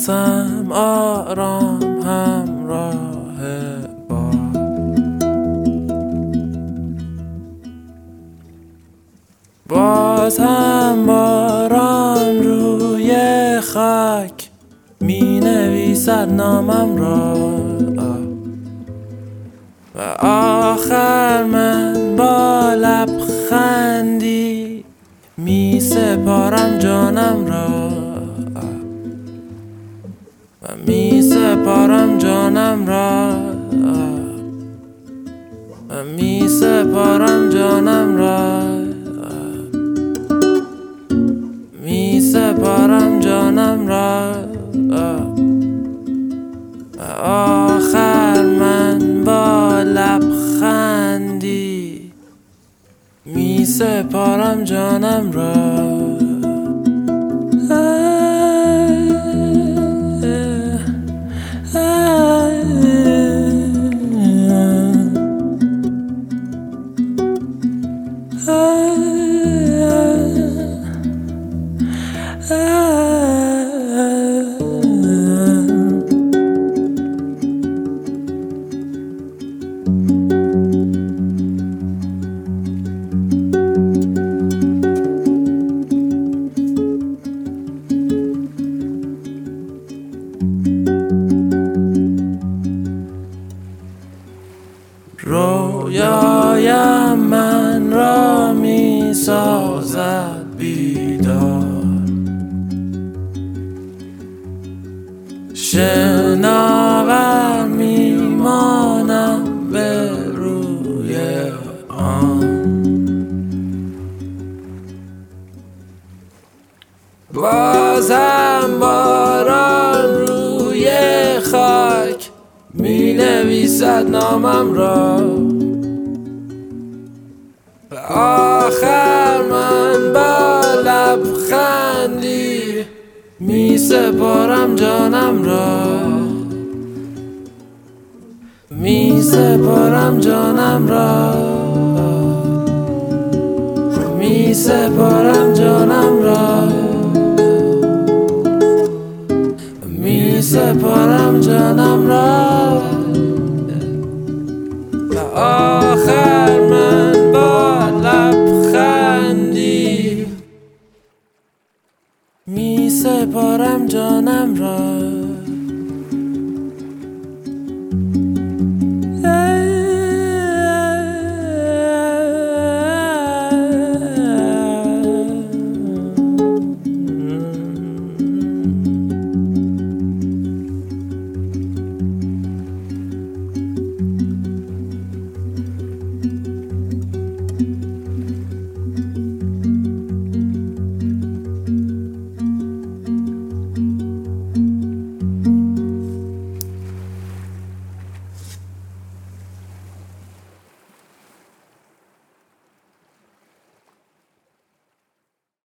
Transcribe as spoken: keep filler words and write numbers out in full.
نفسم آرام همراه باد. باز هم باران روی خاک می نویسد نامم را و آخر من با لبخندی می سپارم جانم را و می سپارم جانم را و می سپارم جانم را می سپارم جانم را و آخر من با لبخندی می سپارم جانم را. رویایم من را می سازد بیدار، شناور می مانم به روی آن. بازم باران روی خاک می نویسد نامم را و آخر من با لبخندی می سپارم جانم را می سپارم جانم را می سپارم جانم را می سپارم جانم را و آخر من با لبخندی می سپارم جانم را.